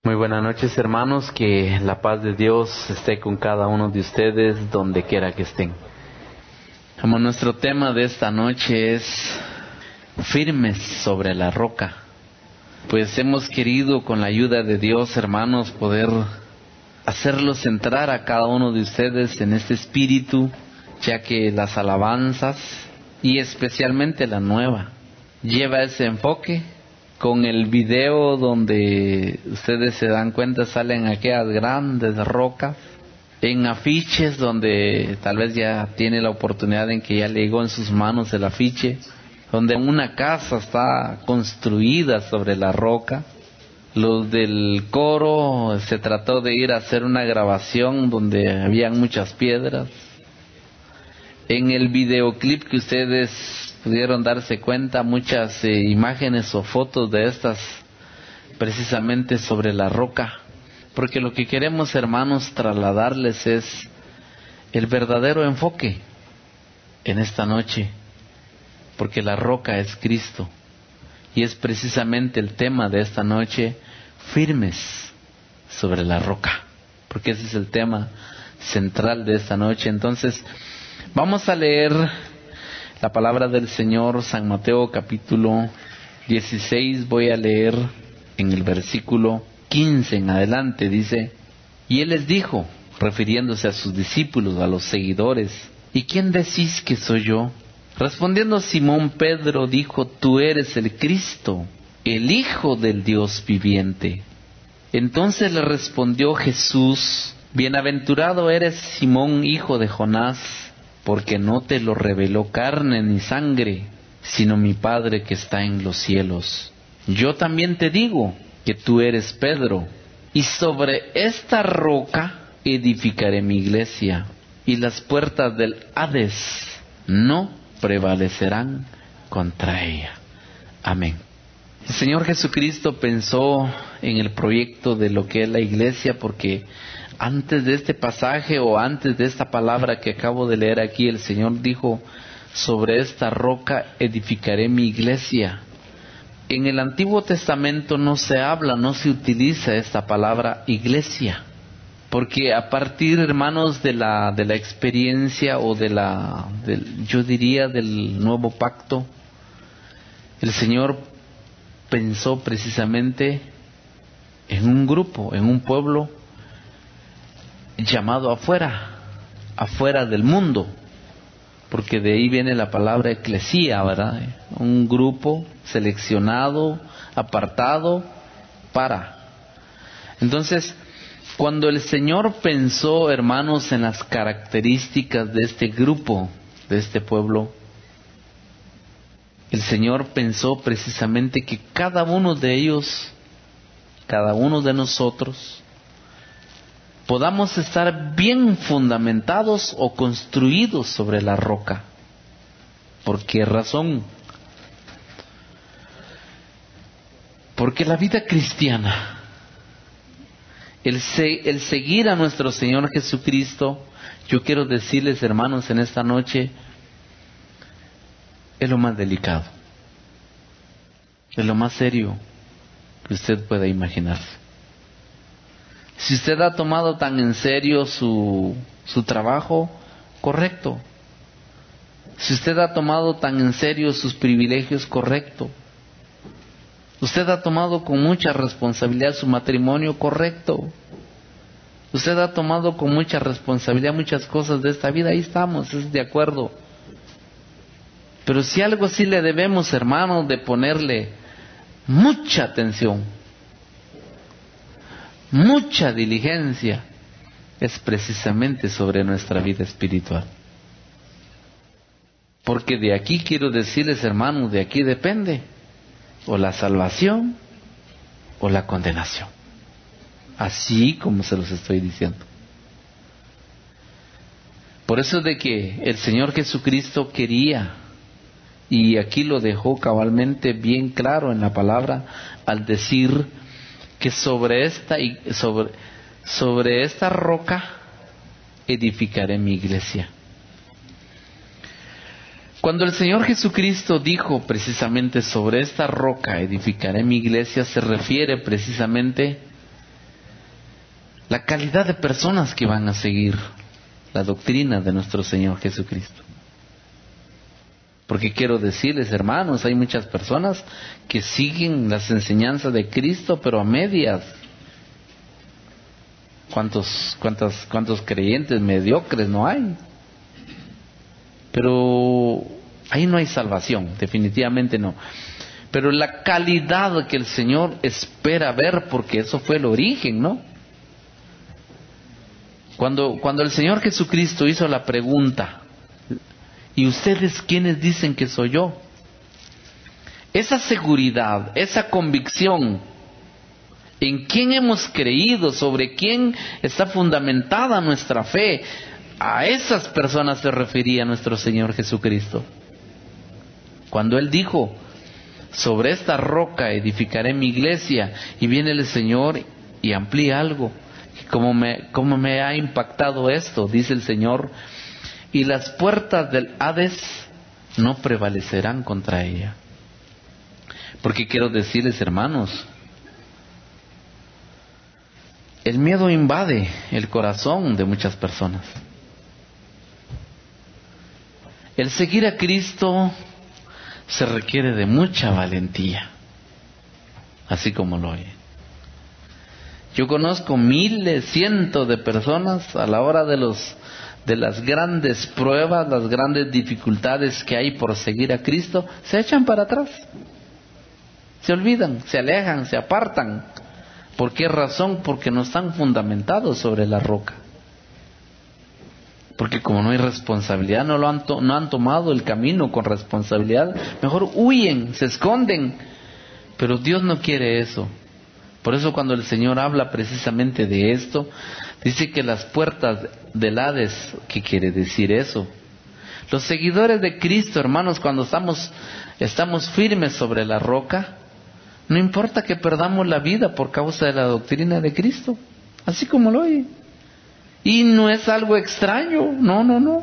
Muy buenas noches, hermanos, que la paz de Dios esté con cada uno de ustedes donde quiera que estén. Como nuestro tema de esta noche es firmes sobre la roca, pues hemos querido con la ayuda de Dios, hermanos, poder hacerlos entrar a cada uno de ustedes en este espíritu, ya que las alabanzas y especialmente la nueva lleva ese enfoque. Con el video donde ustedes se dan cuenta salen aquellas grandes rocas, en afiches donde tal vez ya tiene la oportunidad en que ya le llegó en sus manos el afiche, donde una casa está construida sobre la roca. Los del coro se trató de ir a hacer una grabación donde habían muchas piedras. En el videoclip que ustedes pudieron darse cuenta, muchas imágenes o fotos de estas precisamente sobre la roca, porque lo que queremos, hermanos, trasladarles es el verdadero enfoque en esta noche, porque la roca es Cristo y es precisamente el tema de esta noche: firmes sobre la roca, porque ese es el tema central de esta noche. Entonces vamos a leer la palabra del Señor, San Mateo capítulo 16, voy a leer en el versículo 15 en adelante. Dice: y Él les dijo, refiriéndose a sus discípulos, a los seguidores: ¿y quién decís que soy yo? Respondiendo Simón Pedro dijo: tú eres el Cristo, el Hijo del Dios viviente. Entonces le respondió Jesús: bienaventurado eres Simón, hijo de Jonás, porque no te lo reveló carne ni sangre, sino mi Padre que está en los cielos. Yo también te digo que tú eres Pedro, y sobre esta roca edificaré mi iglesia, y las puertas del Hades no prevalecerán contra ella. Amén. El Señor Jesucristo pensó en el proyecto de lo que es la iglesia, porque antes de este pasaje o antes de esta palabra que acabo de leer aquí, el Señor dijo: sobre esta roca edificaré mi iglesia. En el Antiguo Testamento no se habla, no se utiliza esta palabra iglesia, porque a partir, hermanos, de la experiencia o yo diría del nuevo pacto, el Señor pensó precisamente en un grupo, en un pueblo llamado afuera del mundo, porque de ahí viene la palabra eclesía, ¿verdad? Un grupo seleccionado, apartado para. Entonces, cuando el Señor pensó, hermanos, en las características de este grupo, de este pueblo, el Señor pensó precisamente que cada uno de ellos, cada uno de nosotros, podamos estar bien fundamentados o construidos sobre la roca. ¿Por qué razón? Porque la vida cristiana, el seguir a nuestro Señor Jesucristo, yo quiero decirles, hermanos, en esta noche, es lo más delicado, es lo más serio que usted pueda imaginarse. Si usted ha tomado tan en serio su trabajo, correcto. Si usted ha tomado tan en serio sus privilegios, correcto. Usted ha tomado con mucha responsabilidad su matrimonio, correcto. Usted ha tomado con mucha responsabilidad muchas cosas de esta vida, ahí estamos, es de acuerdo. Pero si algo sí le debemos, hermanos, de ponerle mucha atención, mucha diligencia, es precisamente sobre nuestra vida espiritual. Porque de aquí quiero decirles, hermanos, de aquí depende o la salvación o la condenación. Así como se los estoy diciendo. Por eso de que el Señor Jesucristo quería, y aquí lo dejó cabalmente bien claro en la palabra, al decir que sobre esta roca edificaré mi iglesia. Cuando el Señor Jesucristo dijo precisamente sobre esta roca edificaré mi iglesia, se refiere precisamente la calidad de personas que van a seguir la doctrina de nuestro Señor Jesucristo. Porque quiero decirles, hermanos, hay muchas personas que siguen las enseñanzas de Cristo, pero a medias. ¿Cuántos creyentes mediocres no hay? Pero ahí no hay salvación, definitivamente no. Pero la calidad que el Señor espera ver, porque eso fue el origen, ¿no? Cuando el Señor Jesucristo hizo la pregunta, ¿y ustedes quiénes dicen que soy yo? Esa seguridad, esa convicción en quién hemos creído, sobre quién está fundamentada nuestra fe, a esas personas se refería nuestro Señor Jesucristo. Cuando Él dijo, sobre esta roca edificaré mi iglesia, y viene el Señor y amplía algo. ¿Cómo me ha impactado esto? Dice el Señor, y las puertas del Hades no prevalecerán contra ella. Porque quiero decirles, hermanos, el miedo invade el corazón de muchas personas. El seguir a Cristo se requiere de mucha valentía, así como lo oye. Yo conozco miles, cientos de personas a la hora de las grandes pruebas, las grandes dificultades que hay por seguir a Cristo, se echan para atrás, se olvidan, se alejan, se apartan. ¿Por qué razón? Porque no están fundamentados sobre la roca. Porque como no hay responsabilidad, no han tomado el camino con responsabilidad, mejor huyen, se esconden. Pero Dios no quiere eso. Por eso cuando el Señor habla precisamente de esto, dice que las puertas del Hades, ¿qué quiere decir eso? Los seguidores de Cristo, hermanos, cuando estamos firmes sobre la roca, no importa que perdamos la vida por causa de la doctrina de Cristo, así como lo oye. Y no es algo extraño, no.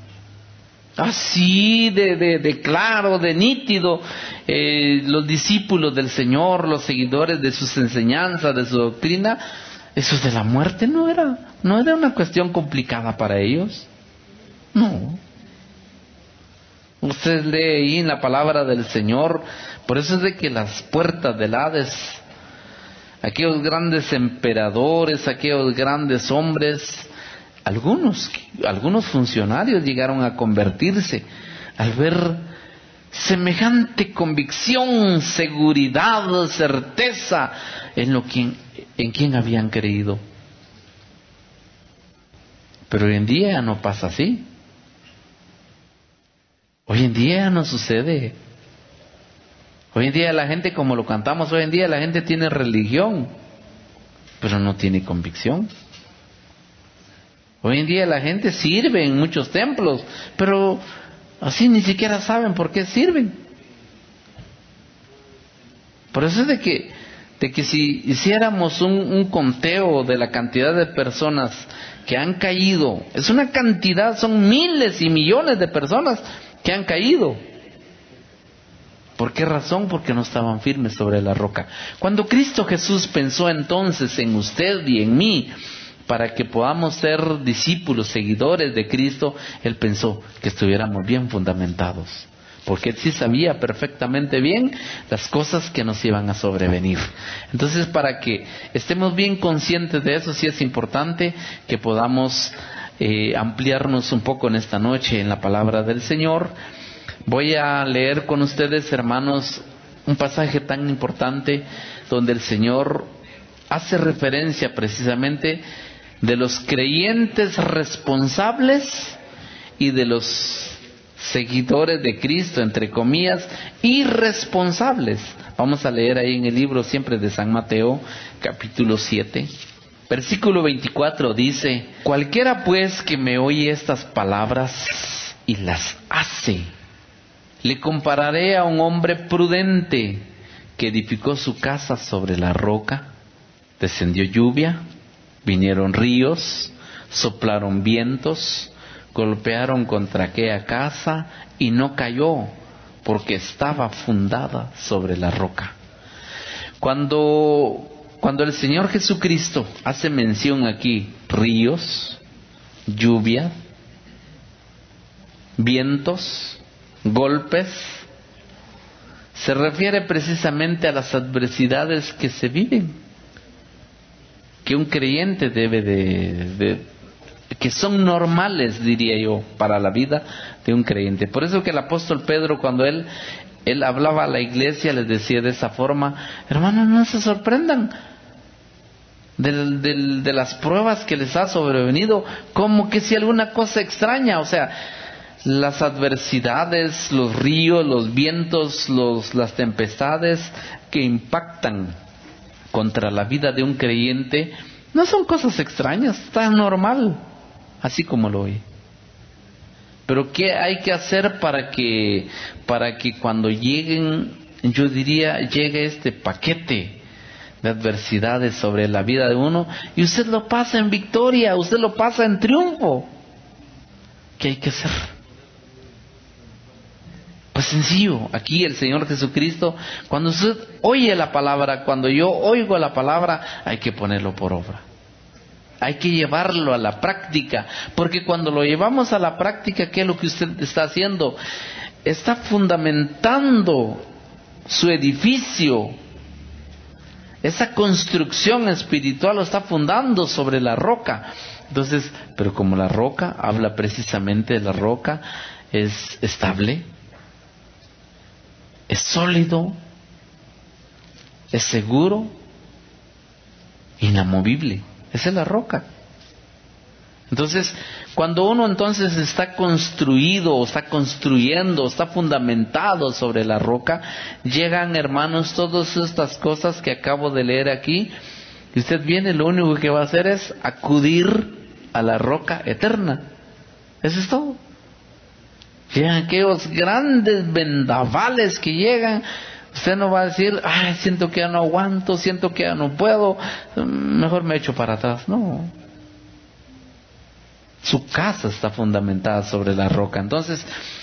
Así de claro, de nítido, los discípulos del Señor, los seguidores de sus enseñanzas, de su doctrina, eso de la muerte no era una cuestión complicada para ellos. No. Usted lee ahí en la palabra del Señor, por eso es de que las puertas del Hades, aquellos grandes emperadores, aquellos grandes hombres, algunos funcionarios llegaron a convertirse al ver semejante convicción, seguridad, certeza en quien habían creído. Pero hoy en día no pasa así. Hoy en día no sucede. Hoy en día la gente, como lo cantamos hoy en día, la gente tiene religión, pero no tiene convicción. Hoy en día la gente sirve en muchos templos, pero así ni siquiera saben por qué sirven. Por eso es de que si hiciéramos un conteo de la cantidad de personas que han caído, es una cantidad, son miles y millones de personas que han caído. ¿Por qué razón? Porque no estaban firmes sobre la roca. Cuando Cristo Jesús pensó entonces en usted y en mí, para que podamos ser discípulos, seguidores de Cristo, Él pensó que estuviéramos bien fundamentados. Porque Él sí sabía perfectamente bien las cosas que nos iban a sobrevenir. Entonces, para que estemos bien conscientes de eso, sí es importante que podamos ampliarnos un poco en esta noche en la palabra del Señor. Voy a leer con ustedes, hermanos, un pasaje tan importante donde el Señor hace referencia precisamente de los creyentes responsables y de los seguidores de Cristo, entre comillas, irresponsables. Vamos a leer ahí en el libro siempre de San Mateo, capítulo 7. Versículo 24 dice: cualquiera pues que me oye estas palabras y las hace, le compararé a un hombre prudente que edificó su casa sobre la roca. Descendió lluvia, vinieron ríos, soplaron vientos, golpearon contra aquella casa y no cayó, porque estaba fundada sobre la roca. Cuando Cuando el Señor Jesucristo hace mención aquí, ríos, lluvia, vientos, golpes, se refiere precisamente a las adversidades que se viven, que un creyente debe que son normales, diría yo, para la vida de un creyente. Por eso que el apóstol Pedro, cuando él hablaba a la iglesia, les decía de esa forma: hermanos, no se sorprendan de las pruebas que les ha sobrevenido, como que si alguna cosa extraña. O sea, las adversidades, los ríos, los vientos, las tempestades que impactan contra la vida de un creyente, no son cosas extrañas, está normal, así como lo oye. Pero ¿qué hay que hacer para que cuando lleguen, yo diría, llegue este paquete de adversidades sobre la vida de uno y usted lo pasa en victoria, usted lo pasa en triunfo? ¿Qué hay que hacer? Pues sencillo, aquí el Señor Jesucristo, cuando usted oye la palabra, cuando yo oigo la palabra, hay que ponerlo por obra. Hay que llevarlo a la práctica, porque cuando lo llevamos a la práctica, ¿qué es lo que usted está haciendo? Está fundamentando su edificio. Esa construcción espiritual lo está fundando sobre la roca. Entonces, pero como la roca, habla precisamente de la roca, es estable, es sólido, es seguro, inamovible. Esa es la roca. Entonces, cuando uno entonces está construido, está construyendo, está fundamentado sobre la roca, llegan, hermanos, todas estas cosas que acabo de leer aquí, y usted viene, lo único que va a hacer es acudir a la roca eterna. Eso es todo. Llegan aquellos grandes vendavales que llegan. Usted no va a decir: ay, siento que ya no aguanto, siento que ya no puedo, mejor me echo para atrás. No. Su casa está fundamentada sobre la roca. Entonces,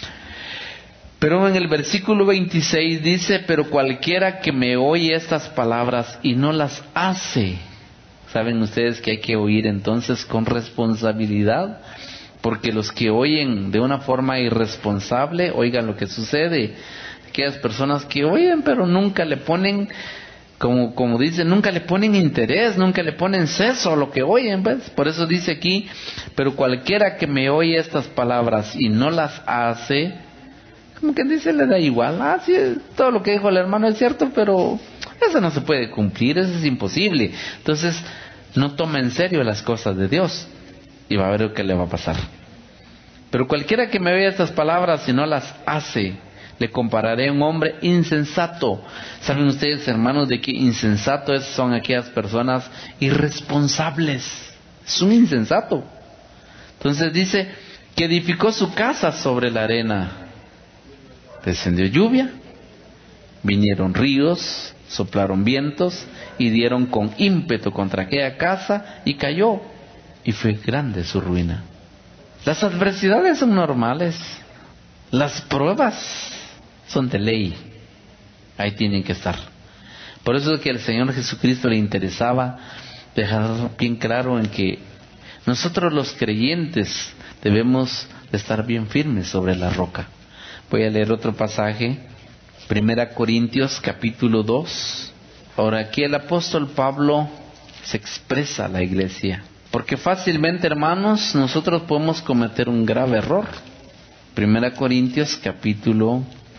pero en el versículo 26 dice: pero cualquiera que me oye estas palabras y no las hace. ¿Saben ustedes que hay que oír entonces con responsabilidad? Porque los que oyen de una forma irresponsable, oigan lo que sucede. Aquellas personas que oyen pero nunca le ponen, como dicen, nunca le ponen interés, nunca le ponen seso a lo que oyen, ¿ves? Por eso dice aquí: pero cualquiera que me oye estas palabras y no las hace, como que dice, le da igual. Sí, todo lo que dijo el hermano es cierto, pero eso no se puede cumplir, eso es imposible. Entonces, no toma en serio las cosas de Dios y va a ver lo que le va a pasar. Pero cualquiera que me oye estas palabras y no las hace, le compararé a un hombre insensato. ¿Saben ustedes, hermanos, de qué insensato son aquellas personas irresponsables? Es un insensato. Entonces dice que edificó su casa sobre la arena. Descendió lluvia, vinieron ríos, soplaron vientos y dieron con ímpetu contra aquella casa y cayó, y fue grande su ruina. Las adversidades son normales, las pruebas son de ley, ahí tienen que estar. Por eso es que al Señor Jesucristo le interesaba dejar bien claro en que nosotros los creyentes debemos de estar bien firmes sobre la roca. Voy a leer otro pasaje, 1 Corintios capítulo 2. Ahora aquí el apóstol Pablo se expresa a la iglesia, porque fácilmente, hermanos, nosotros podemos cometer un grave error. 1 Corintios capítulo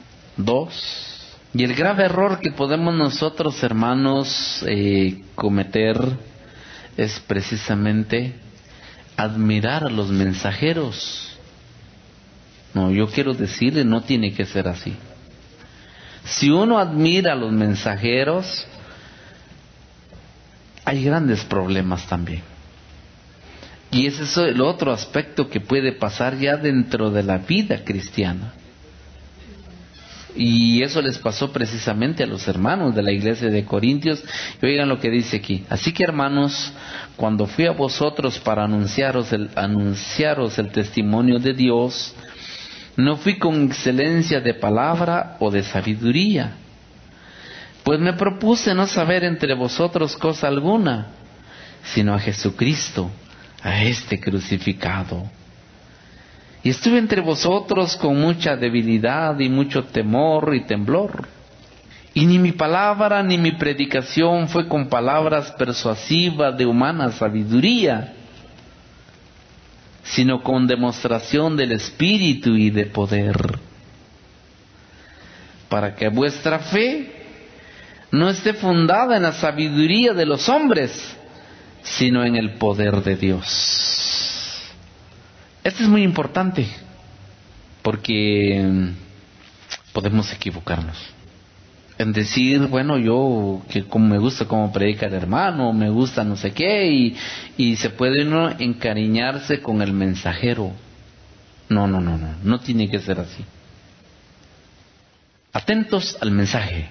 2. Y el grave error que podemos nosotros, hermanos, cometer es precisamente admirar a los mensajeros. No, yo quiero decirle, no tiene que ser así. Si uno admira a los mensajeros, hay grandes problemas también. Y ese es el otro aspecto que puede pasar ya dentro de la vida cristiana. Y eso les pasó precisamente a los hermanos de la iglesia de Corintios. Y oigan lo que dice aquí: así que, hermanos, cuando fui a vosotros para anunciaros el testimonio de Dios, no fui con excelencia de palabra o de sabiduría, Pues me propuse no saber entre vosotros cosa alguna, sino a Jesucristo, a este crucificado. Y estuve entre vosotros con mucha debilidad y mucho temor y temblor. Y ni mi palabra ni mi predicación fue con palabras persuasivas de humana sabiduría, sino con demostración del Espíritu y de poder, para que vuestra fe no esté fundada en la sabiduría de los hombres, sino en el poder de Dios. Esto es muy importante, porque podemos equivocarnos en decir, bueno, yo que como me gusta cómo predica el hermano, me gusta no sé qué, y se puede uno encariñarse con el mensajero. No tiene que ser así. Atentos al mensaje,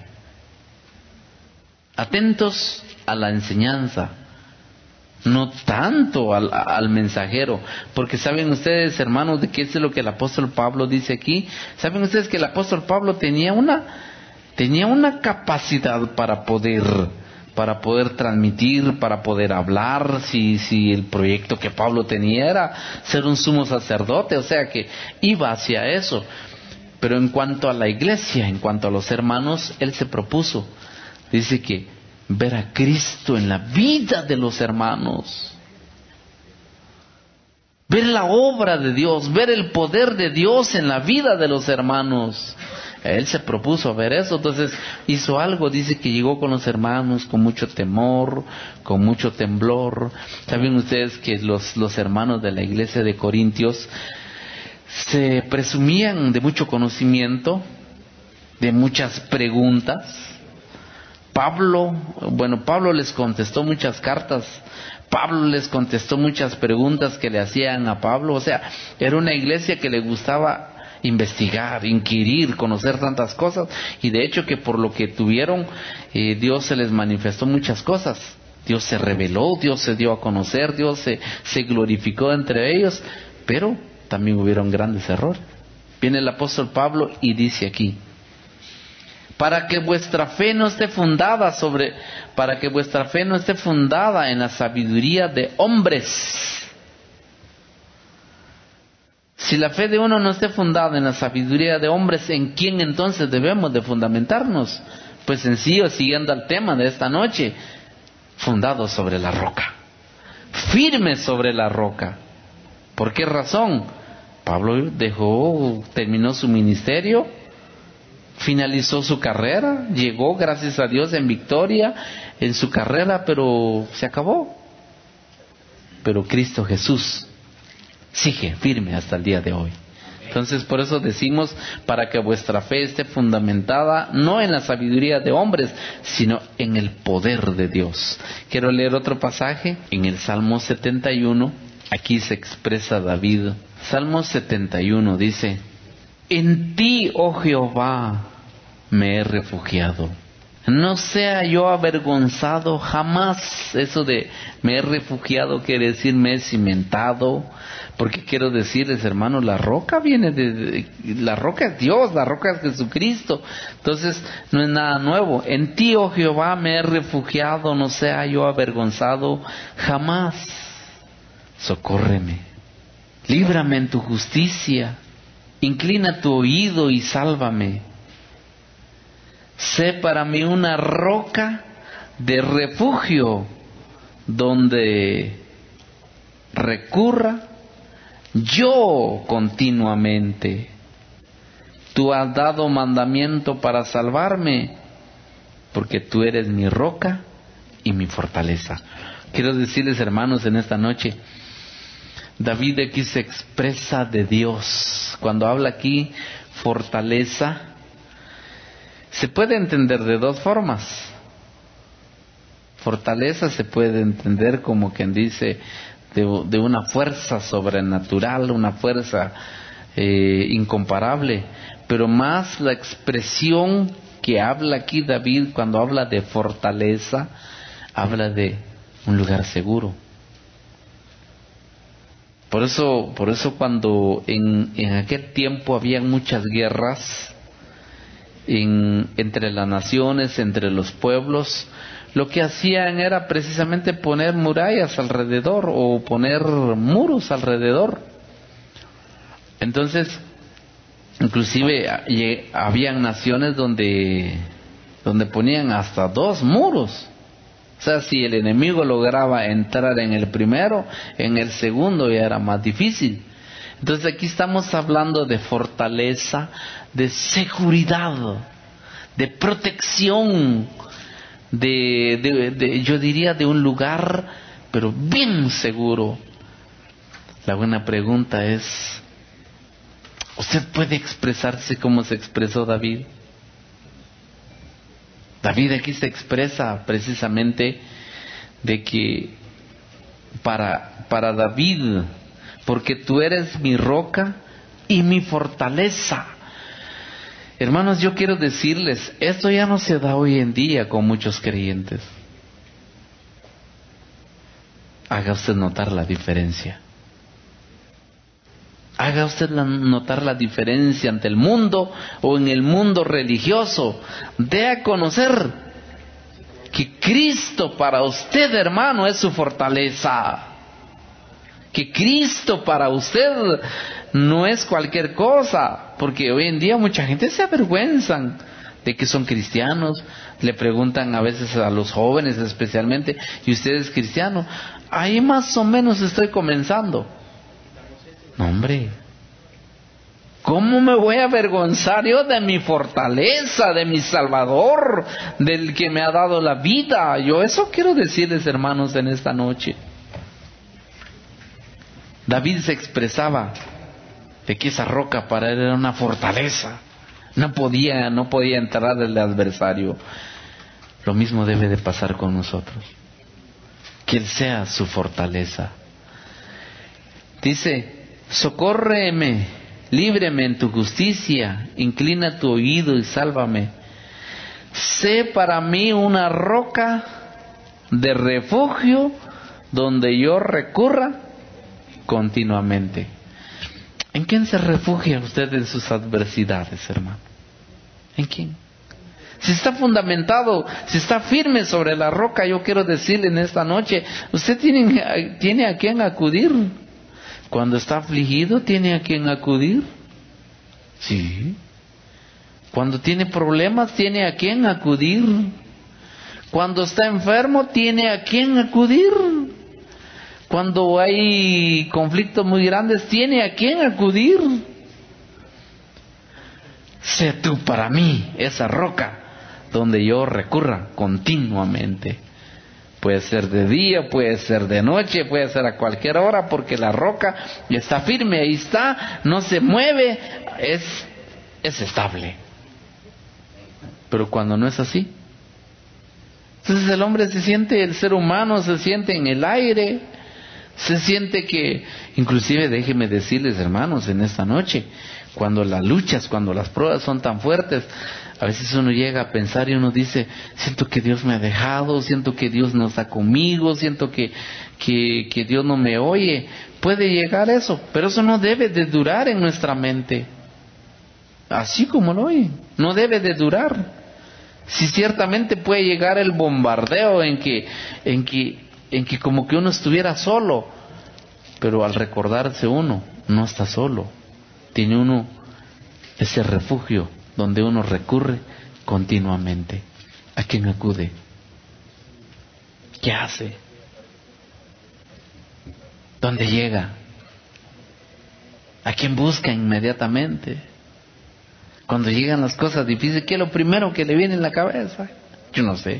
atentos a la enseñanza, no tanto al mensajero, porque saben ustedes, hermanos, de qué es lo que el apóstol Pablo dice aquí. Saben ustedes que el apóstol Pablo tenía una capacidad para poder transmitir, para poder hablar. Si el proyecto que Pablo tenía era ser un sumo sacerdote, o sea que iba hacia eso. Pero en cuanto a la iglesia, en cuanto a los hermanos, él se propuso, dice que ver a Cristo en la vida de los hermanos, ver la obra de Dios, ver el poder de Dios en la vida de los hermanos. Él se propuso ver eso, entonces hizo algo. Dice que llegó con los hermanos con mucho temor, con mucho temblor. Saben ustedes que los hermanos de la iglesia de Corintios se presumían de mucho conocimiento, de muchas preguntas. Pablo les contestó muchas cartas, Pablo les contestó muchas preguntas que le hacían a Pablo. O sea, era una iglesia que le gustaba investigar, inquirir, conocer tantas cosas, y de hecho que por lo que tuvieron, Dios se les manifestó muchas cosas. Dios se reveló, Dios se dio a conocer, Dios se glorificó entre ellos, pero también hubieron grandes errores. Viene el apóstol Pablo y dice aquí, para que vuestra fe no esté fundada en la sabiduría de hombres. Si la fe de uno no esté fundada en la sabiduría de hombres, ¿en quién entonces debemos de fundamentarnos? Pues sencillo, siguiendo al tema de esta noche, fundados sobre la roca, firmes sobre la roca. ¿Por qué razón? Pablo terminó su ministerio, finalizó su carrera, llegó, gracias a Dios, en victoria en su carrera, pero se acabó. Pero Cristo Jesús sigue firme hasta el día de hoy. Entonces, por eso decimos, para que vuestra fe esté fundamentada no en la sabiduría de hombres, sino en el poder de Dios. Quiero leer otro pasaje en el Salmo 71. Aquí se expresa David. Salmo 71 dice, en ti, oh Jehová, me he refugiado. No sea yo avergonzado jamás. Eso de me he refugiado quiere decir me he cimentado. Porque quiero decirles, hermanos, la roca la roca es Dios, la roca es Jesucristo. Entonces no es nada nuevo. En ti, oh Jehová, me he refugiado, no sea yo avergonzado jamás. Socórreme, líbrame en tu justicia, inclina tu oído y sálvame. Sé para mí una roca de refugio donde recurra yo continuamente. Tú has dado mandamiento para salvarme, porque tú eres mi roca y mi fortaleza. Quiero decirles, hermanos, en esta noche, David aquí se expresa de Dios. Cuando habla aquí fortaleza, se puede entender de dos formas. Fortaleza se puede entender como quien dice de una fuerza sobrenatural, una fuerza incomparable, pero más la expresión que habla aquí David cuando habla de fortaleza, habla de un lugar seguro. Por eso cuando en aquel tiempo había muchas guerras, entre las naciones, entre los pueblos, lo que hacían era precisamente poner murallas alrededor o poner muros alrededor. Entonces, inclusive habían naciones donde ponían hasta 2 muros. O sea, si el enemigo lograba entrar en el primero, en el segundo ya era más difícil. Entonces aquí estamos hablando de fortaleza, de seguridad, de protección, yo diría de un lugar, pero bien seguro. La buena pregunta es, ¿usted puede expresarse como se expresó David? David aquí se expresa precisamente de que para David, porque tú eres mi roca y mi fortaleza. Hermanos, yo quiero decirles, esto ya no se da hoy en día con muchos creyentes. Haga usted notar la diferencia. Haga usted notar la diferencia ante el mundo o en el mundo religioso. Dé a conocer que Cristo para usted, hermano, es su fortaleza. Que Cristo para usted no es cualquier cosa. Porque hoy en día mucha gente se avergüenzan de que son cristianos. Le preguntan a veces a los jóvenes especialmente, ¿y usted es cristiano? Ahí más o menos estoy comenzando. No, hombre, ¿cómo me voy a avergonzar yo de mi fortaleza, de mi Salvador, del que me ha dado la vida? Yo eso quiero decirles, hermanos, en esta noche. David se expresaba de que esa roca para él era una fortaleza. No podía entrar el adversario. Lo mismo debe de pasar con nosotros. Que Él sea su fortaleza. Dice, socórreme, líbreme en tu justicia, inclina tu oído y sálvame. Sé para mí una roca de refugio donde yo recurra continuamente. ¿En quién se refugia usted en sus adversidades, hermano? ¿En quién? Si está fundamentado, si está firme sobre la roca, yo quiero decirle en esta noche, usted tiene a quién acudir. Cuando está afligido, ¿tiene a quién acudir? Sí. Cuando tiene problemas, ¿tiene a quién acudir? Cuando está enfermo, ¿tiene a quién acudir? Cuando hay conflictos muy grandes, ¿tiene a quién acudir? Sé tú para mí esa roca donde yo recurra continuamente. Puede ser de día, puede ser de noche, puede ser a cualquier hora, porque la roca está firme, ahí está, no se mueve, es estable. Pero cuando no es así, entonces el ser humano se siente en el aire, se siente que, inclusive déjenme decirles, hermanos, en esta noche, cuando las luchas, cuando las pruebas son tan fuertes, a veces uno llega a pensar y uno dice, siento que Dios me ha dejado, siento que Dios no está conmigo, siento que Dios no me oye. Puede llegar eso, pero eso no debe de durar en nuestra mente. Así como lo oyen, no debe de durar. Si ciertamente puede llegar el bombardeo en que como que uno estuviera solo, pero al recordarse uno, no está solo. Tiene uno ese refugio donde uno recurre continuamente. ¿A quién acude? ¿Qué hace? ¿Dónde llega? ¿A quién busca inmediatamente? Cuando llegan las cosas difíciles, ¿qué es lo primero que le viene en la cabeza? Yo no sé.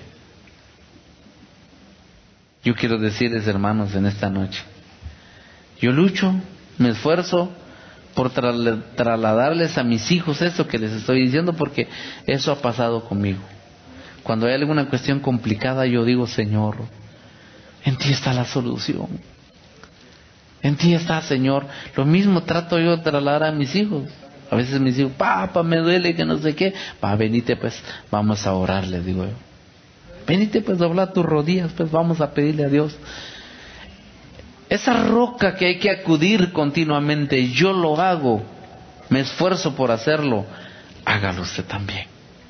Yo quiero decirles, hermanos, en esta noche, yo lucho, me esfuerzo por trasladarles a mis hijos esto que les estoy diciendo, porque eso ha pasado conmigo. Cuando hay alguna cuestión complicada, yo digo, Señor, en ti está la solución. En ti está, Señor. Lo mismo trato yo de trasladar a mis hijos. A veces mis hijos, papá, me duele, que no sé qué. Venite pues, vamos a orar, les digo yo. Venite pues, dobla tus rodillas, pues vamos a pedirle a Dios. Esa roca que hay que acudir continuamente, yo lo hago, me esfuerzo por hacerlo, hágalo usted también.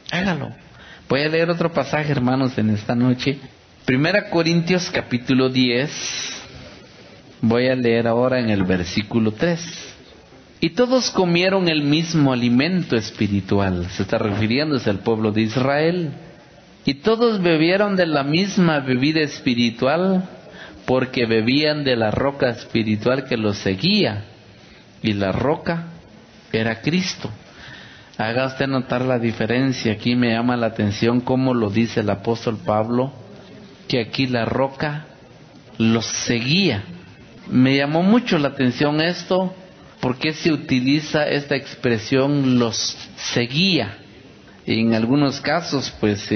Hágalo. Voy a leer otro pasaje, hermanos, en esta noche. 1 Corintios capítulo 10. Voy a leer ahora en el versículo 3. Y todos comieron el mismo alimento espiritual. Se está refiriéndose al pueblo de Israel. Y todos bebieron de la misma bebida espiritual, porque bebían de la roca espiritual que los seguía. Y la roca era Cristo. Haga usted notar la diferencia. Aquí me llama la atención cómo lo dice el apóstol Pablo, que aquí la roca los seguía. Me llamó mucho la atención esto, porque se utiliza esta expresión los seguía. En algunos casos, pues,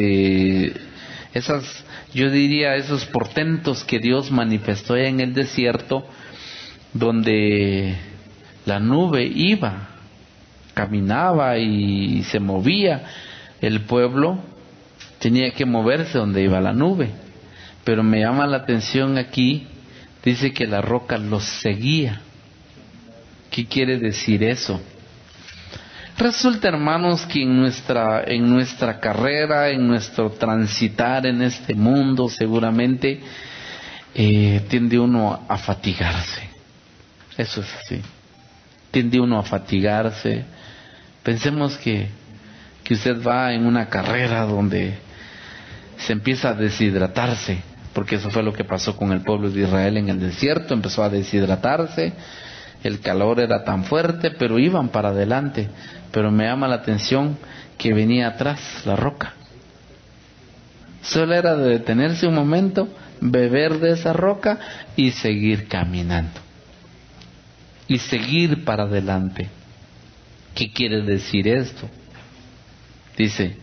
yo diría esos portentos que Dios manifestó en el desierto, donde la nube iba, caminaba y se movía, el pueblo tenía que moverse donde iba la nube. Pero me llama la atención aquí, dice que la roca los seguía. ¿Qué quiere decir eso? Resulta, hermanos, que en nuestra carrera, en nuestro transitar en este mundo, seguramente tiende uno a fatigarse. Eso es así. Tiende uno a fatigarse. Pensemos que usted va en una carrera donde se empieza a deshidratarse, porque eso fue lo que pasó con el pueblo de Israel en el desierto. Empezó a deshidratarse, el calor era tan fuerte, pero iban para adelante. Pero me llama la atención que venía atrás la roca. Solo era de detenerse un momento, beber de esa roca y seguir caminando. Y seguir para adelante. ¿Qué quiere decir esto? Dice,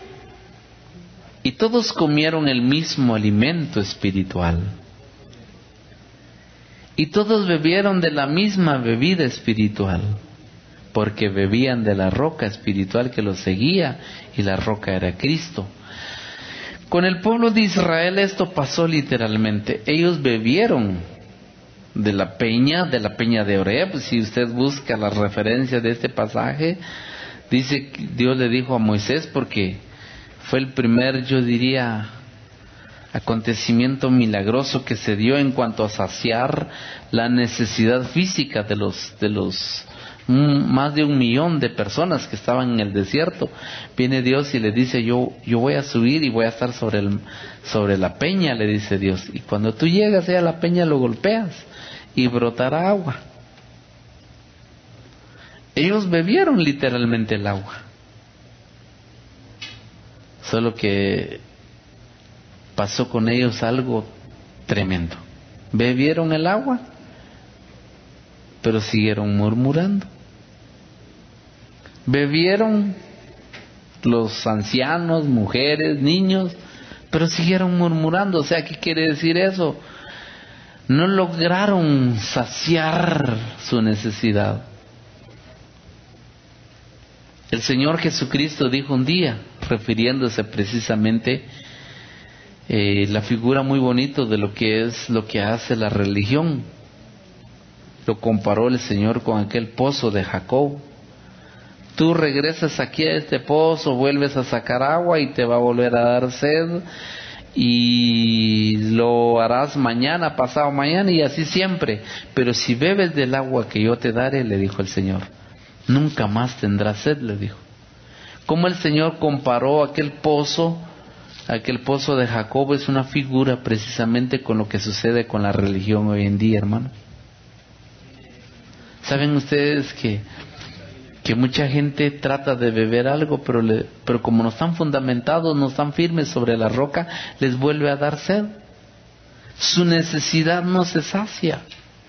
y todos comieron el mismo alimento espiritual. Y todos bebieron de la misma bebida espiritual, porque bebían de la roca espiritual que los seguía, y la roca era Cristo. Con el pueblo de Israel esto pasó literalmente. Ellos bebieron de la peña de Oreb. Si usted busca la referencia de este pasaje, dice que Dios le dijo a Moisés, porque fue el primer, yo diría, acontecimiento milagroso que se dio en cuanto a saciar la necesidad física de los más de 1 millón de personas que estaban en el desierto. Viene Dios y le dice, yo voy a subir y voy a estar sobre la peña, le dice Dios, y cuando tú llegas a la peña lo golpeas y brotará agua. Ellos bebieron literalmente el agua, solo que pasó con ellos algo tremendo. Bebieron el agua, pero siguieron murmurando. Bebieron los ancianos, mujeres, niños, pero siguieron murmurando. O sea, ¿qué quiere decir eso? No lograron saciar su necesidad. El Señor Jesucristo dijo un día, refiriéndose precisamente la figura muy bonito de lo que hace la religión. Lo comparó el Señor con aquel pozo de Jacob. Tú regresas aquí a este pozo, vuelves a sacar agua y te va a volver a dar sed, y lo harás mañana, pasado mañana, y así siempre. Pero si bebes del agua que yo te daré, le dijo el Señor, nunca más tendrás sed, le dijo. Como el Señor comparó aquel pozo de Jacob, es una figura precisamente con lo que sucede con la religión hoy en día, hermano. ¿Saben ustedes que mucha gente trata de beber algo, pero como no están fundamentados, no están firmes sobre la roca, les vuelve a dar sed? Su necesidad no se sacia,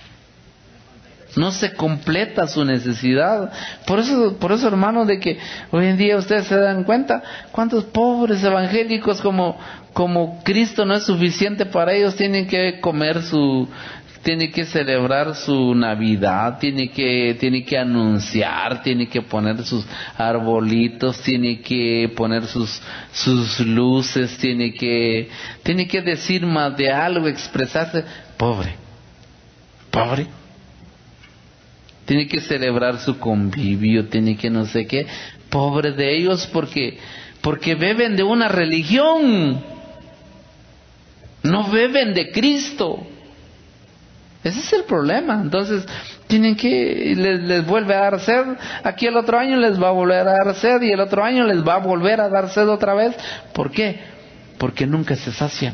no se completa su necesidad. Por eso, hermano, de que hoy en día ustedes se dan cuenta cuántos pobres evangélicos, como Cristo no es suficiente para ellos, tienen que tiene que celebrar su Navidad, tiene que anunciar, tiene que poner sus arbolitos, tiene que poner sus luces, tiene que decir más de algo, expresarse. Pobre. Tiene que celebrar su convivio, tiene que no sé qué. Pobre de ellos, porque porque beben de una religión, no beben de Cristo. Ese es el problema. Entonces tienen que, les vuelve a dar sed, aquí el otro año les va a volver a dar sed, y el otro año les va a volver a dar sed otra vez. ¿Por qué? Porque nunca se sacian.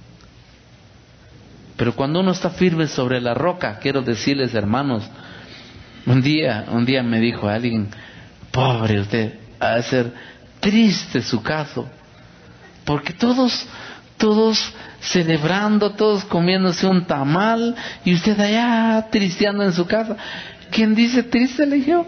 Pero cuando uno está firme sobre la roca, quiero decirles, hermanos, un día me dijo alguien: pobre usted, ha de ser triste su caso, porque todos celebrando, todos comiéndose un tamal, y usted allá tristeando en su casa. ¿Quién dice triste? Le dije yo.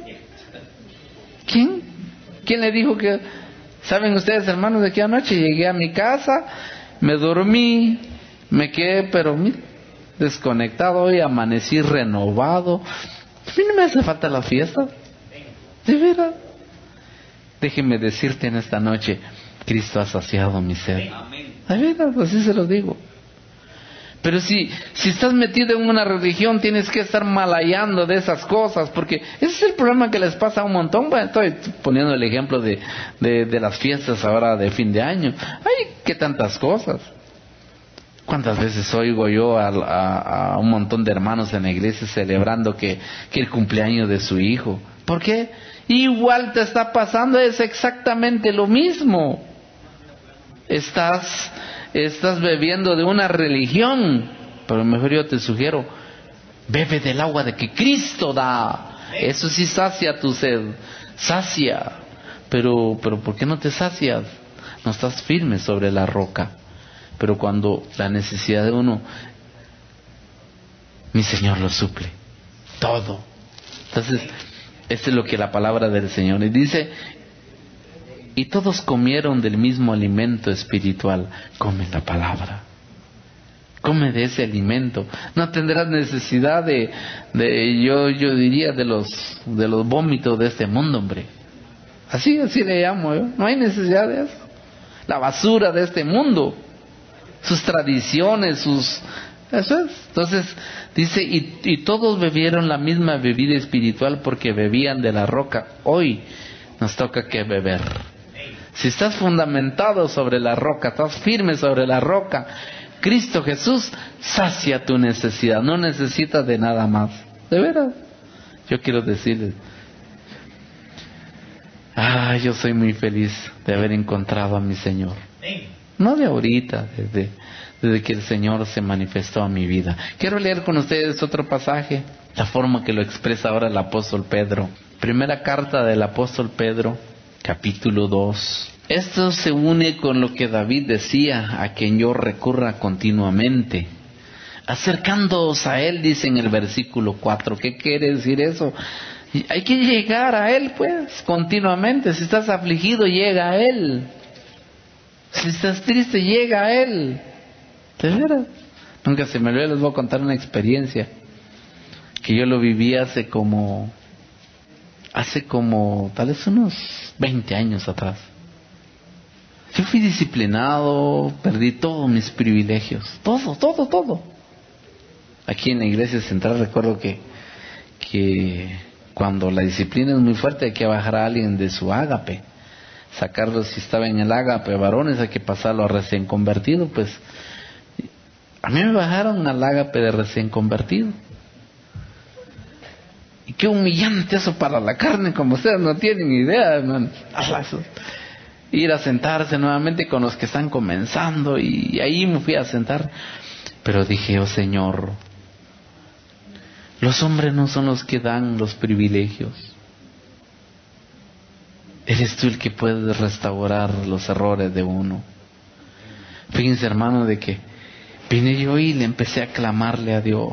¿Quién le dijo que? ¿Saben ustedes, hermanos, de que anoche llegué a mi casa, me dormí, me quedé, pero mira, desconectado, hoy amanecí renovado? A mí no me hace falta la fiesta, de veras. Déjeme decirte en esta noche, Cristo ha saciado mi sed. De veras, así se lo digo. Pero si estás metido en una religión, tienes que estar malayando de esas cosas, porque ese es el problema que les pasa a un montón. Bueno, estoy poniendo el ejemplo de las fiestas ahora de fin de año. Ay, qué tantas cosas. ¿Cuántas veces oigo yo a un montón de hermanos en la iglesia celebrando que el cumpleaños de su hijo? ¿Por qué? Igual te está pasando, es exactamente lo mismo. Estás bebiendo de una religión, pero mejor yo te sugiero, bebe del agua de que Cristo da. Eso sí sacia tu sed, sacia. Pero ¿por qué no te sacias? No estás firme sobre la roca. Pero cuando la necesidad de uno, mi Señor lo suple todo. Entonces, esto es lo que la palabra del Señor dice. Y todos comieron del mismo alimento espiritual. Come la palabra. Come de ese alimento. No tendrás necesidad yo diría de los vómitos de este mundo, hombre. Así le llamo yo. No hay necesidad de eso. La basura de este mundo. Sus tradiciones, eso es. Entonces dice, y todos bebieron la misma bebida espiritual porque bebían de la roca. Hoy nos toca que beber. Si estás fundamentado sobre la roca, estás firme sobre la roca, Cristo Jesús sacia tu necesidad. No necesitas de nada más. De veras. Yo quiero decirles, yo soy muy feliz de haber encontrado a mi Señor. No de ahorita, desde que el Señor se manifestó a mi vida. Quiero leer con ustedes otro pasaje, la forma que lo expresa ahora el apóstol Pedro. Primera carta del apóstol Pedro, capítulo 2. Esto se une con lo que David decía, a quien yo recurra continuamente. Acercándoos a Él, dice en el versículo 4. ¿Qué quiere decir eso? Hay que llegar a Él, pues, continuamente. Si estás afligido, llega a Él. Si estás triste, llega a Él. ¿De veras? Nunca se me olvida, les voy a contar una experiencia que yo lo viví hace como tal vez unos 20 años atrás. Yo fui disciplinado, perdí todos mis privilegios, todo. Aquí en la iglesia central recuerdo que cuando la disciplina es muy fuerte hay que bajar a alguien de su ágape, sacarlo. Si estaba en el ágape varones, hay que pasarlo a recién convertido. Pues a mí me bajaron al ágape de recién convertido. Y qué humillante eso para la carne, como ustedes no tienen idea, hermano. Ir a sentarse nuevamente con los que están comenzando, y ahí me fui a sentar. Pero dije, oh Señor, los hombres no son los que dan los privilegios. Eres tú el que puedes restaurar los errores de uno. Fíjense, hermano, de que vine yo y le empecé a clamarle a Dios: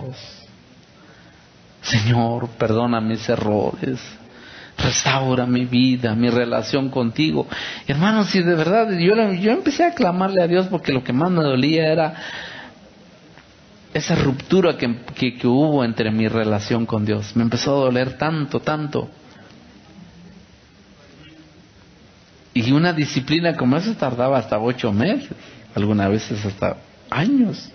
Señor, perdona mis errores, restaura mi vida, mi relación contigo. Hermanos, si de verdad yo empecé a clamarle a Dios, porque lo que más me dolía era esa ruptura que hubo entre mi relación con Dios. Me empezó a doler tanto. Y una disciplina como esa tardaba hasta 8 meses, algunas veces hasta años.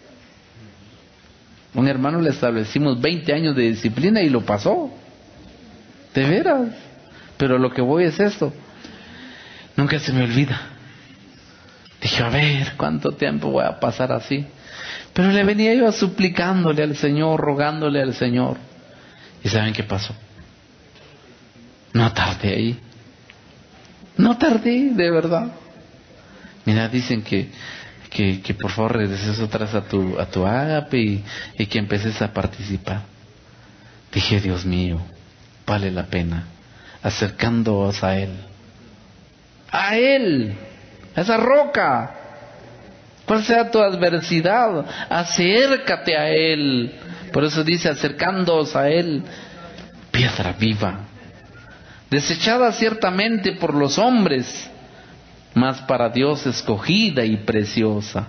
Un hermano le establecimos 20 años de disciplina y lo pasó. De veras. Pero lo que voy es esto: Nunca se me olvida. Dije, a ver, ¿cuánto tiempo voy a pasar así? Pero le venía yo suplicándole al Señor, rogándole al Señor. ¿Y saben qué pasó? No tardé ahí. No tardé, de verdad. Mira, dicen que por favor regreses otra vez a tu ágape y que empeces a participar. Dije, Dios mío, vale la pena. Acercándoos a Él. A Él, a esa roca. Cual sea tu adversidad, acércate a Él. Por eso dice, acercándoos a Él, piedra viva, desechada ciertamente por los hombres, mas para Dios escogida y preciosa.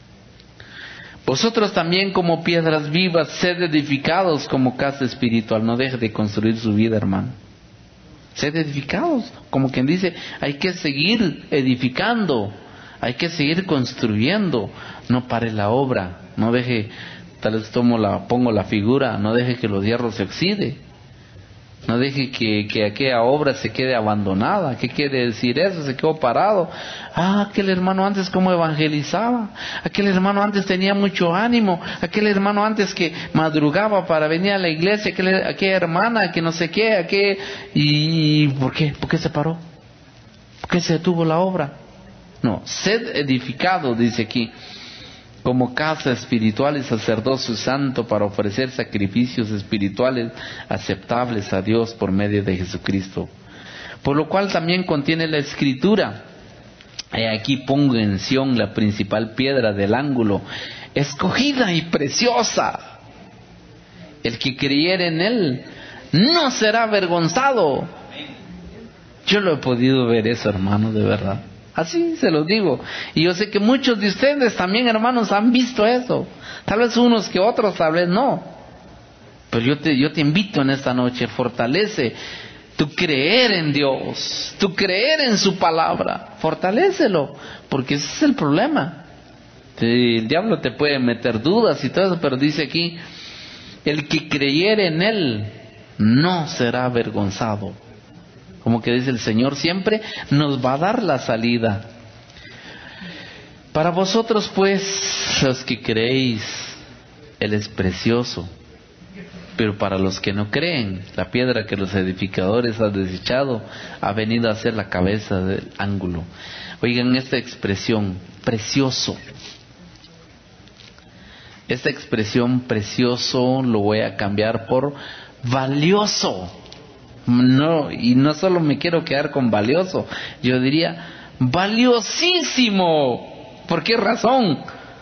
Vosotros también como piedras vivas, sed edificados como casa espiritual. No deje de construir su vida, hermano. Sed edificados, como quien dice, hay que seguir edificando, hay que seguir construyendo. No pare la obra, no deje, tal vez pongo la figura, no deje que los hierros se oxide. No deje que aquella obra se quede abandonada. ¿Qué quiere decir eso? Se quedó parado. Aquel hermano antes cómo evangelizaba. Aquel hermano antes tenía mucho ánimo. Aquel hermano antes que madrugaba para venir a la iglesia. Aquella hermana que no sé qué. ¿Y por qué? ¿Por qué se paró? ¿Por qué se detuvo la obra? No, sed edificado, dice aquí, como casa espiritual y sacerdocio santo para ofrecer sacrificios espirituales aceptables a Dios por medio de Jesucristo. Por lo cual también contiene la Escritura. Y aquí pongo en Sión la principal piedra del ángulo, escogida y preciosa. El que creyere en Él no será avergonzado. Yo lo he podido ver eso, hermano, de verdad. Así se los digo. Y yo sé que muchos de ustedes también, hermanos, han visto eso. Tal vez unos que otros, tal vez no. Pero yo te invito en esta noche, fortalece tu creer en Dios, tu creer en su palabra. Fortalécelo, porque ese es el problema. El diablo te puede meter dudas y todo eso, pero dice aquí, el que creyere en Él no será avergonzado. Como que dice el Señor, siempre nos va a dar la salida. Para vosotros pues, los que creéis, Él es precioso. Pero para los que no creen, la piedra que los edificadores han desechado ha venido a ser la cabeza del ángulo. Oigan esta expresión, precioso. Esta expresión precioso lo voy a cambiar por valioso. No, y no solo me quiero quedar con valioso, yo diría valiosísimo. ¿Por qué razón?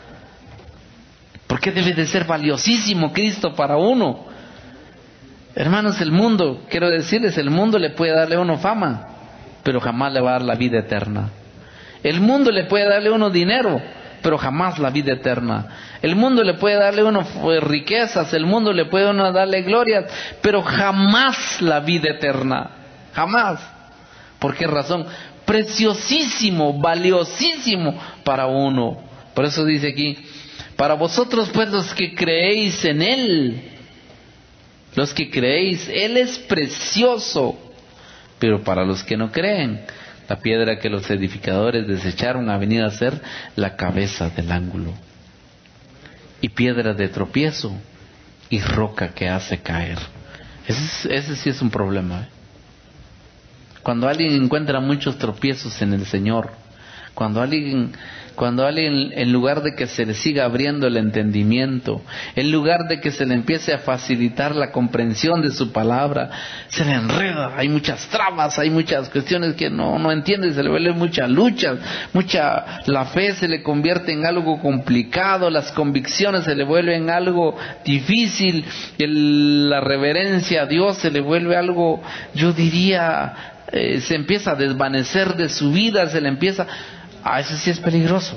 ¿Por qué debe de ser valiosísimo Cristo para uno? Hermanos, el mundo, quiero decirles, el mundo le puede darle a uno fama, pero jamás le va a dar la vida eterna. El mundo le puede darle a uno dinero, pero jamás la vida eterna. El mundo le puede darle a uno riquezas, el mundo le puede a uno darle glorias, pero jamás la vida eterna. Jamás. ¿Por qué razón? Preciosísimo, valiosísimo para uno. Por eso dice aquí, para vosotros pues los que creéis en Él, los que creéis, Él es precioso. Pero para los que no creen, la piedra que los edificadores desecharon ha venido a ser la cabeza del ángulo, y piedra de tropiezo y roca que hace caer. Ese sí es un problema. Cuando alguien encuentra muchos tropiezos en el Señor, cuando alguien en lugar de que se le siga abriendo el entendimiento, en lugar de que se le empiece a facilitar la comprensión de su palabra, se le enreda, hay muchas trabas, hay muchas cuestiones que no entiende, se le vuelven muchas luchas, la fe se le convierte en algo complicado, las convicciones se le vuelven algo difícil, la reverencia a Dios se le vuelve algo, yo diría, se empieza a desvanecer de su vida, se le empieza... eso sí es peligroso.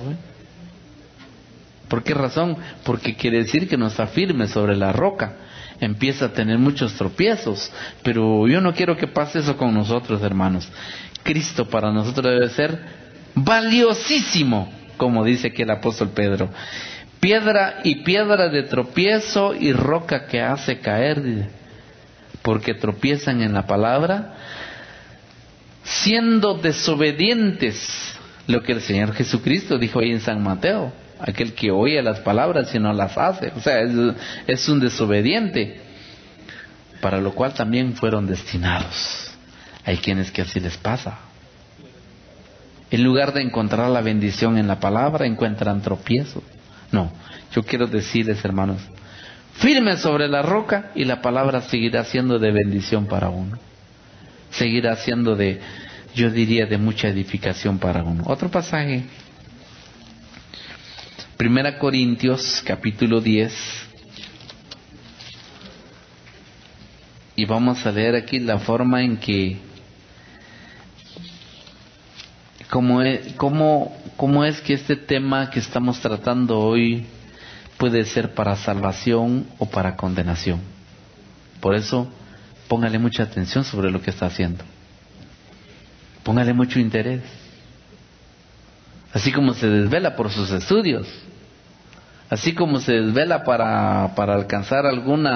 ¿Por qué razón? Porque quiere decir que no está firme sobre la roca. Empieza a tener muchos tropiezos. Pero yo no quiero que pase eso con nosotros, hermanos. Cristo para nosotros debe ser valiosísimo, como dice aquí el apóstol Pedro. Piedra de tropiezo y roca que hace caer. Porque tropiezan en la palabra, siendo desobedientes, lo que el Señor Jesucristo dijo ahí en San Mateo, aquel que oye las palabras y no las hace, o sea, es un desobediente, para lo cual también fueron destinados. Hay quienes que así les pasa. En lugar de encontrar la bendición en la palabra, encuentran tropiezo. No, yo quiero decirles, hermanos, firme sobre la roca y la palabra seguirá siendo de bendición para uno. Seguirá siendo de, yo diría, de mucha edificación para uno. Otro pasaje, 1 Corintios capítulo 10. Y vamos a leer aquí la forma en que, cómo es que este tema que estamos tratando hoy puede ser para salvación o para condenación. Por eso, póngale mucha atención sobre lo que está haciendo. Póngale mucho interés. Así como se desvela por sus estudios, así como se desvela para alcanzar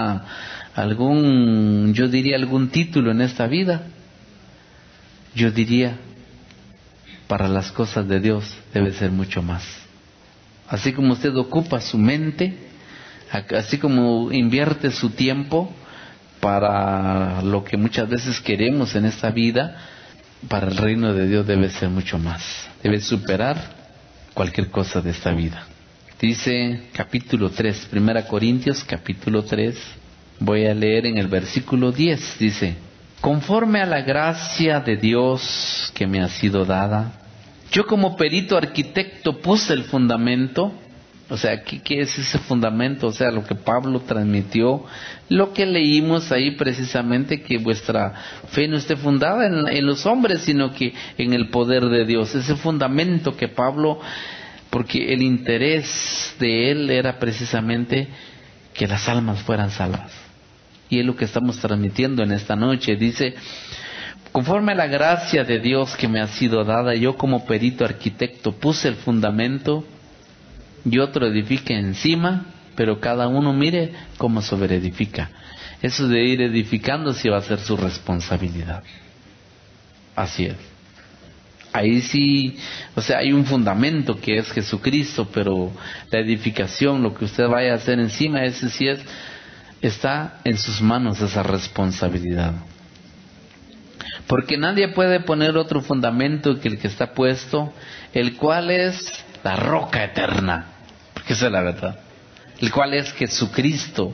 algún título en esta vida, yo diría, para las cosas de Dios debe ser mucho más. Así como usted ocupa su mente, así como invierte su tiempo para lo que muchas veces queremos en esta vida, para el reino de Dios debe ser mucho más. Debe superar cualquier cosa de esta vida. Dice capítulo 3, 1 Corintios capítulo 3, voy a leer en el versículo 10, dice: conforme a la gracia de Dios que me ha sido dada, yo como perito arquitecto puse el fundamento. O sea, ¿qué es ese fundamento? O sea, lo que Pablo transmitió, lo que leímos ahí precisamente, que vuestra fe no esté fundada en los hombres, sino que en el poder de Dios. Ese fundamento que Pablo, porque el interés de él era precisamente que las almas fueran salvas. Y es lo que estamos transmitiendo en esta noche. Dice: conforme a la gracia de Dios que me ha sido dada, yo como perito arquitecto puse el fundamento y otro edifica encima, pero cada uno mire cómo sobreedifica. Eso de ir edificando sí va a ser su responsabilidad. Así es. Ahí sí, o sea, hay un fundamento que es Jesucristo, pero la edificación, lo que usted vaya a hacer encima, ese sí está en sus manos esa responsabilidad. Porque nadie puede poner otro fundamento que el que está puesto, el cual es la roca eterna, porque esa es la verdad, el cual es Jesucristo.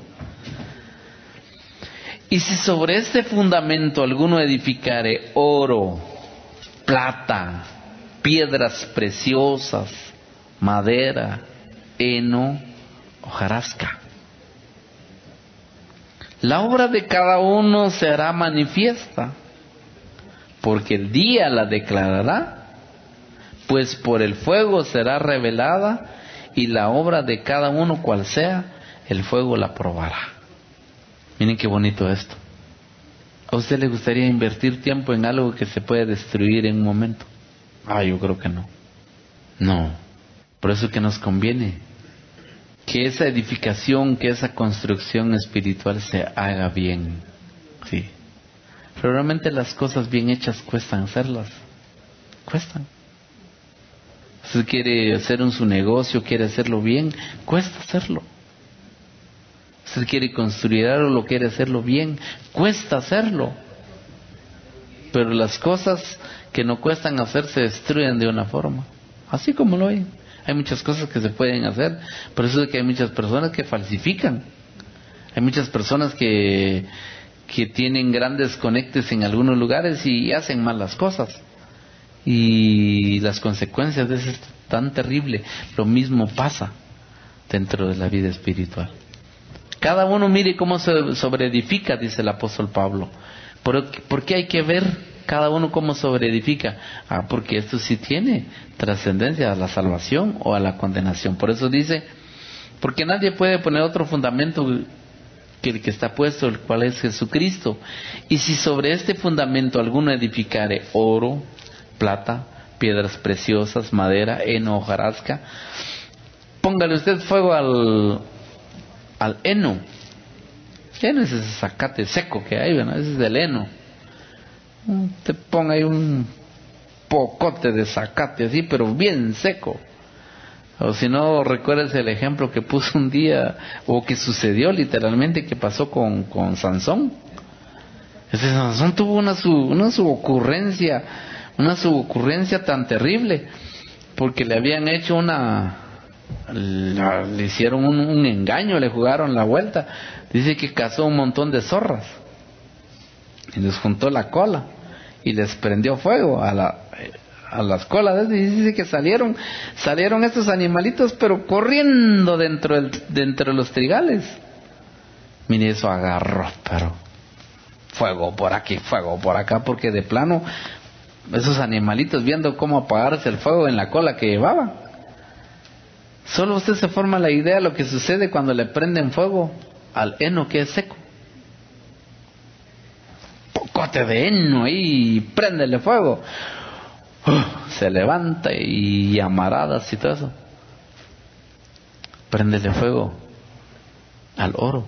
Y si sobre este fundamento alguno edificare oro, plata, piedras preciosas, madera, heno, hojarasca, la obra de cada uno se hará manifiesta, porque el día la declarará, pues por el fuego será revelada, y la obra de cada uno cual sea, el fuego la probará. Miren qué bonito esto. ¿A usted le gustaría invertir tiempo en algo que se puede destruir en un momento? Yo creo que no. No. Por eso que nos conviene que esa edificación, que esa construcción espiritual se haga bien. Sí. Pero realmente las cosas bien hechas cuestan hacerlas. Cuestan. Si quiere hacer su negocio, quiere hacerlo bien, cuesta hacerlo. Si quiere construir algo, lo quiere hacerlo bien, cuesta hacerlo. Pero las cosas que no cuestan hacer se destruyen de una forma. Así como lo hay. Hay muchas cosas que se pueden hacer. Por eso es que hay muchas personas que falsifican. Hay muchas personas que tienen grandes conectes en algunos lugares y hacen mal las cosas. Y las consecuencias de eso es tan terrible. Lo mismo pasa dentro de la vida espiritual. Cada uno mire cómo se sobreedifica, dice el apóstol Pablo. ¿Por qué hay que ver cada uno cómo sobreedifica? Porque esto sí tiene trascendencia a la salvación o a la condenación. Por eso dice: porque nadie puede poner otro fundamento que el que está puesto, el cual es Jesucristo. Y si sobre este fundamento alguno edificare oro, plata, piedras preciosas, madera, heno, hojarasca, póngale usted fuego al heno. Heno es ese zacate seco que hay, ¿no? Ese es el heno. Te ponga ahí un pocote de zacate así, pero bien seco. O si no, recuerdes el ejemplo que puso un día, o que sucedió literalmente, que pasó con Sansón. Ese Sansón tuvo una subocurrencia tan terrible, porque le habían hecho le hicieron un engaño, le jugaron la vuelta. Dice que cazó un montón de zorras y les juntó la cola y les prendió fuego a las colas. Y dice que salieron estos animalitos, pero corriendo dentro de los trigales. Mire, eso agarró, pero fuego por aquí, fuego por acá, porque de plano esos animalitos viendo cómo apagarse el fuego en la cola que llevaba. Solo usted se forma la idea de lo que sucede cuando le prenden fuego al heno que es seco. Pocote de heno ahí, préndele fuego. Se levanta y amaradas y todo eso. Préndele fuego al oro.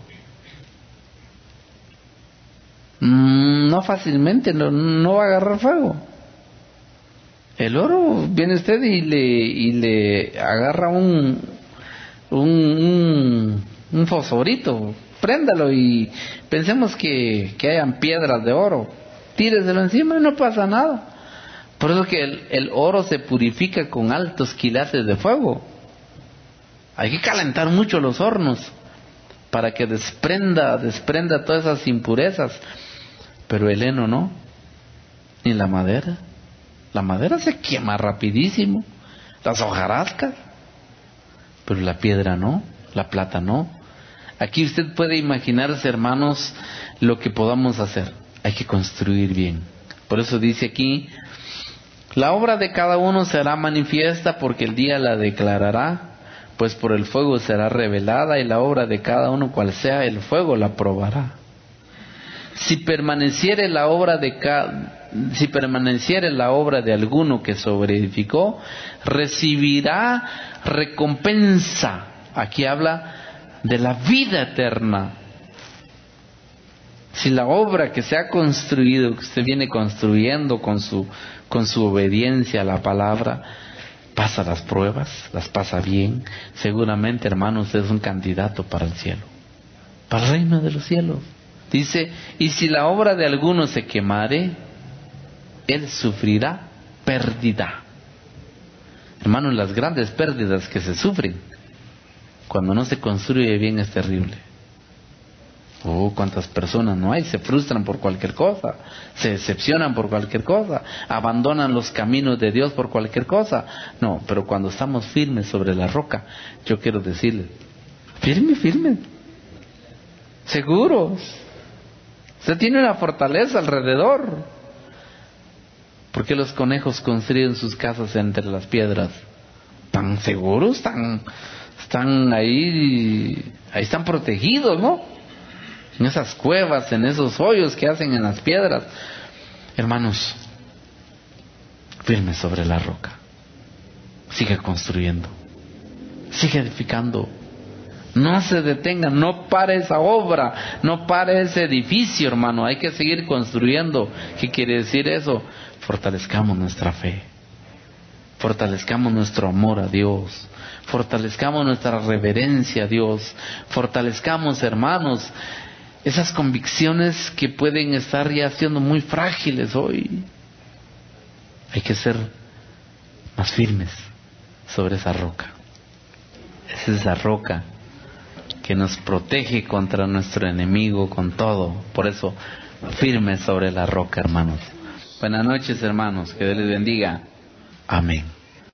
No fácilmente, no va a agarrar fuego. El oro, viene usted y le agarra un fosforito, préndalo y pensemos que hayan piedras de oro, tíreselo encima y no pasa nada. Por eso que el oro se purifica con altos quilates de fuego. Hay que calentar mucho los hornos para que desprenda todas esas impurezas. Pero el heno no, ni la madera. La madera se quema rapidísimo, las hojarascas, pero la piedra no, la plata no. Aquí usted puede imaginarse, hermanos, lo que podamos hacer. Hay que construir bien. Por eso dice aquí: la obra de cada uno será manifiesta, porque el día la declarará, pues por el fuego será revelada, y la obra de cada uno, cual sea el fuego, la probará. Si permaneciere la obra de alguno que sobreedificó, recibirá recompensa. Aquí habla de la vida eterna. Si la obra que se ha construido, que usted viene construyendo con su obediencia a la palabra, pasa las pruebas, las pasa bien, seguramente, hermano, usted es un candidato para el cielo, para el reino de los cielos. Dice: y si la obra de alguno se quemare, él sufrirá pérdida. Hermanos, las grandes pérdidas que se sufren cuando no se construye bien es terrible. Cuántas personas no hay, se frustran por cualquier cosa, se decepcionan por cualquier cosa, abandonan los caminos de Dios por cualquier cosa. No, pero cuando estamos firmes sobre la roca, yo quiero decirles: firme, seguros. Usted tiene una fortaleza alrededor. ¿Por qué los conejos construyen sus casas entre las piedras? Tan seguros, están ahí están protegidos, ¿no? En esas cuevas, en esos hoyos que hacen en las piedras. Hermanos, firme sobre la roca. Sigue construyendo, sigue edificando. No se detenga, no pare esa obra, no pare ese edificio, hermano. Hay que seguir construyendo. ¿Qué quiere decir eso? Fortalezcamos nuestra fe, fortalezcamos nuestro amor a Dios, fortalezcamos nuestra reverencia a Dios, fortalezcamos, hermanos, esas convicciones que pueden estar ya siendo muy frágiles hoy. Hay que ser más firmes sobre esa roca. Es esa roca que nos protege contra nuestro enemigo, con todo. Por eso, firmes sobre la roca, hermanos. Buenas noches, hermanos. Que Dios les bendiga. Amén.